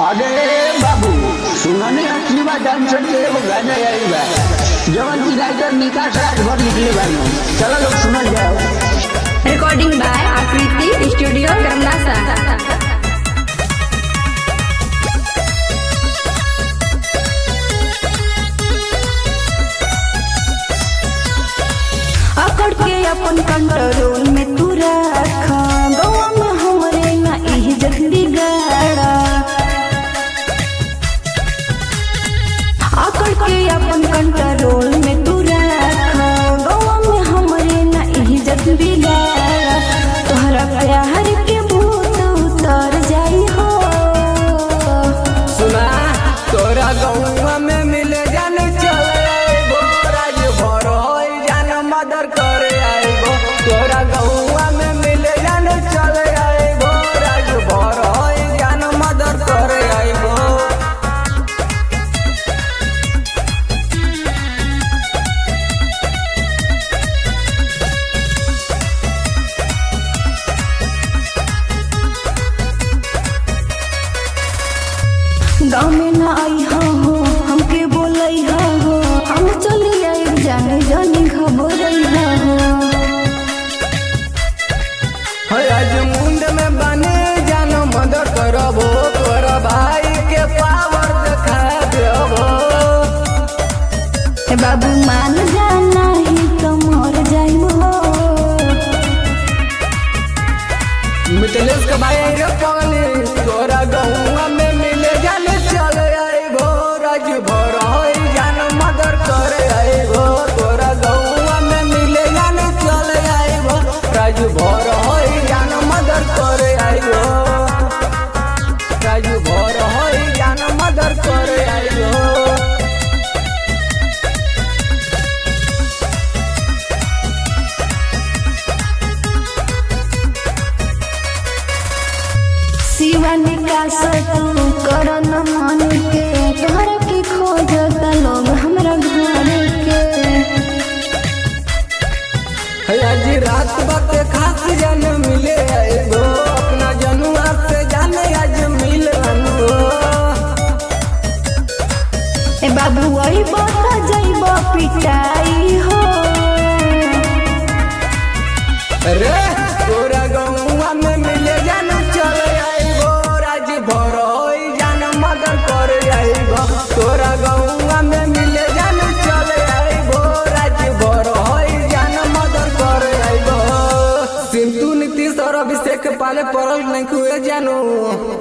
अरे बाबू सुनने असली बात डांसर के वो गाना आई बा जवन की राइटर निकास राजभर निकले बानी चलो लोग सुनल जाओ। Recording by Aakriti studio Karmanasa. अकड़ के अपन कंट्रोल में तू रखा गवा में हमरे ना इज्जत बिगाड़ा। अकड़ के अपन कंट्रोल में तू रखा गवा में हमरे ना इज्जत बिगाड़ा। तोहरा प्यार के भूत उतर जाई हो। सुना तोरा गौवा में मिले जाने चले आइबो राज भर होई जान मदर करे आइबो। तोरा गौवा में मिले जाने चले आइबो राज भर होई जान मदर करे आइबो। गाँव में ना आई हो हमके बोलई हो हम चली आई जाने जाने घबरई हो। आज मुंड में बने जान मदर करबो तोरा भाई के पावर दिखा देबो। बाबू मान जाना ही तो मर जाई हो। मितलेश के भाई रे पगली तोरा गौवा में मिले जाने चले आइबो राज भर होई जान मदर करे आइबो। तोरा गौवा में मिले जाने चले आइबो राज भर होई जान मदर करे आइबो। राज भर होई जान मदर करे आइबो। शिवा निकास तू कर न मान के तोहरा के खोजत लोग हमरा घर के। आज रात वक्त खास जान मिले आइबो अपना जनुआ से जाने आज मिलनु। ए बाबू आई बता जाइब पिटाई हो। रे तोरा गौवा में मिले जान चले आइबो राज भर होई जान मदर करे आइबो। तोरा गौवा में मिले जान चले आइबो राज भर होई जान मदर करे आइबो। सिंधु नीतीश और अभिषेक पाले पड़ल नहीं खुए जानू।